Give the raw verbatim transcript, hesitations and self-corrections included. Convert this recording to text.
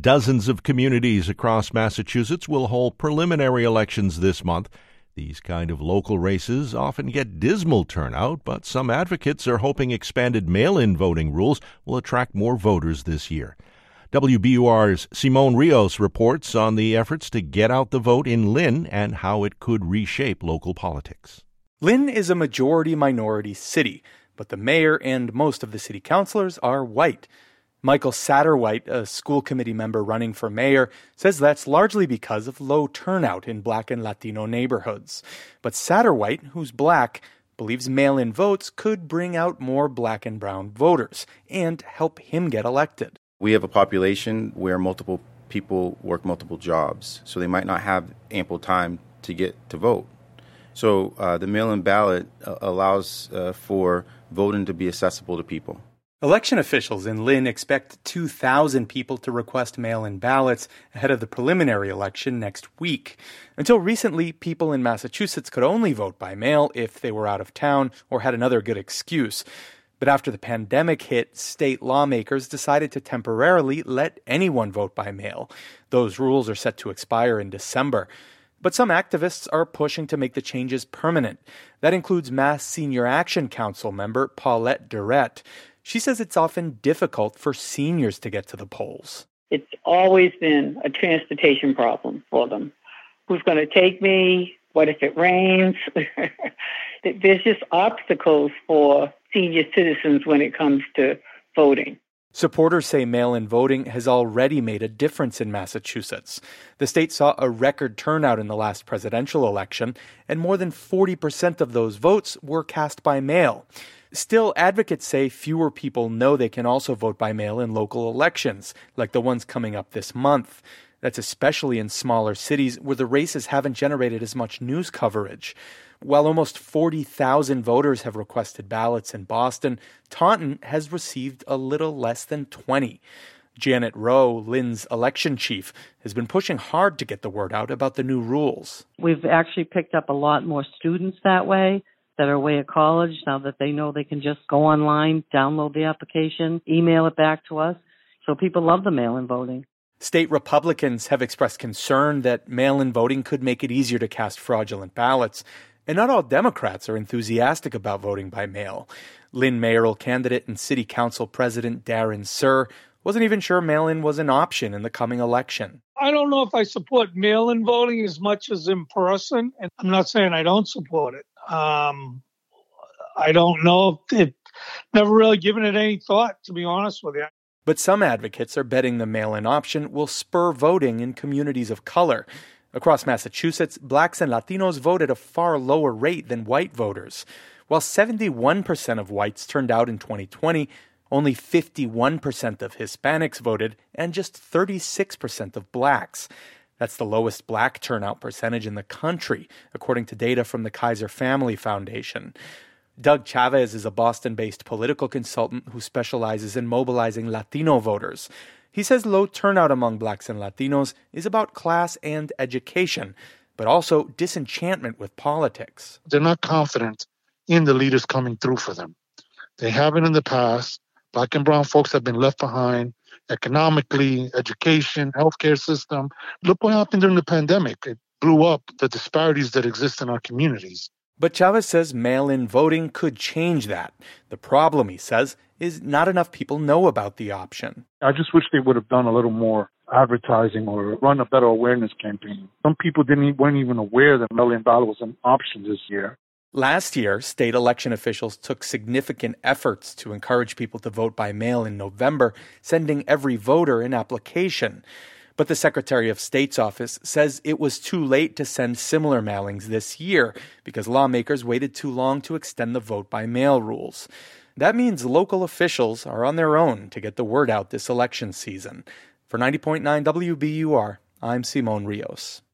Dozens of communities across Massachusetts will hold preliminary elections this month. These kind of local races often get dismal turnout, but some advocates are hoping expanded mail-in voting rules will attract more voters this year. W B U R's Simone Rios reports on the efforts to get out the vote in Lynn and how it could reshape local politics. Lynn is a majority-minority city, but the mayor and most of the city councilors are white. Michael Satterwhite, a school committee member running for mayor, says that's largely because of low turnout in Black and Latino neighborhoods. But Satterwhite, who's Black, believes mail-in votes could bring out more Black and brown voters and help him get elected. We have a population where multiple people work multiple jobs, so they might not have ample time to get to vote. So uh, the mail-in ballot uh, allows uh, for voting to be accessible to people. Election officials in Lynn expect two thousand people to request mail-in ballots ahead of the preliminary election next week. Until recently, people in Massachusetts could only vote by mail if they were out of town or had another good excuse. But after the pandemic hit, state lawmakers decided to temporarily let anyone vote by mail. Those rules are set to expire in December. But some activists are pushing to make the changes permanent. That includes Mass Senior Action Council member Paulette Durrett. She says it's often difficult for seniors to get to the polls. It's always been a transportation problem for them. Who's going to take me? What if it rains? There's just obstacles for senior citizens when it comes to voting. Supporters say mail-in voting has already made a difference in Massachusetts. The state saw a record turnout in the last presidential election, and more than forty percent of those votes were cast by mail. Still, advocates say fewer people know they can also vote by mail in local elections, like the ones coming up this month. That's especially in smaller cities where the races haven't generated as much news coverage. While almost forty thousand voters have requested ballots in Boston, Taunton has received a little less than twenty. Janet Rowe, Lynn's election chief, has been pushing hard to get the word out about the new rules. We've actually picked up a lot more students that way that are away at college now that they know they can just go online, download the application, email it back to us. So people love the mail-in voting. State Republicans have expressed concern that mail-in voting could make it easier to cast fraudulent ballots. And not all Democrats are enthusiastic about voting by mail. Lynn mayoral candidate and city council president Darren Sir wasn't even sure mail-in was an option in the coming election. I don't know if I support mail-in voting as much as in person, and I'm not saying I don't support it. Um, I don't know if it, never really given it any thought, to be honest with you. But some advocates are betting the mail-in option will spur voting in communities of color. Across Massachusetts, Blacks and Latinos vote at a far lower rate than white voters. While seventy-one percent of whites turned out in twenty twenty, only fifty-one percent of Hispanics voted and just thirty-six percent of Blacks. That's the lowest Black turnout percentage in the country, according to data from the Kaiser Family Foundation. Doug Chavez is a Boston-based political consultant who specializes in mobilizing Latino voters. He says low turnout among Blacks and Latinos is about class and education, but also disenchantment with politics. They're not confident in the leaders coming through for them. They haven't in the past. Black and brown folks have been left behind economically, education, healthcare system. Look what happened during the pandemic. It blew up the disparities that exist in our communities. But Chavez says mail-in voting could change that. The problem, he says, is not enough people know about the option. I just wish they would have done a little more advertising or run a better awareness campaign. Some people didn't weren't even aware that mail-in ballot was an option this year. Last year, state election officials took significant efforts to encourage people to vote by mail in November, sending every voter an application. But the Secretary of State's office says it was too late to send similar mailings this year because lawmakers waited too long to extend the vote-by-mail rules. That means local officials are on their own to get the word out this election season. For ninety point nine W B U R, I'm Simone Rios.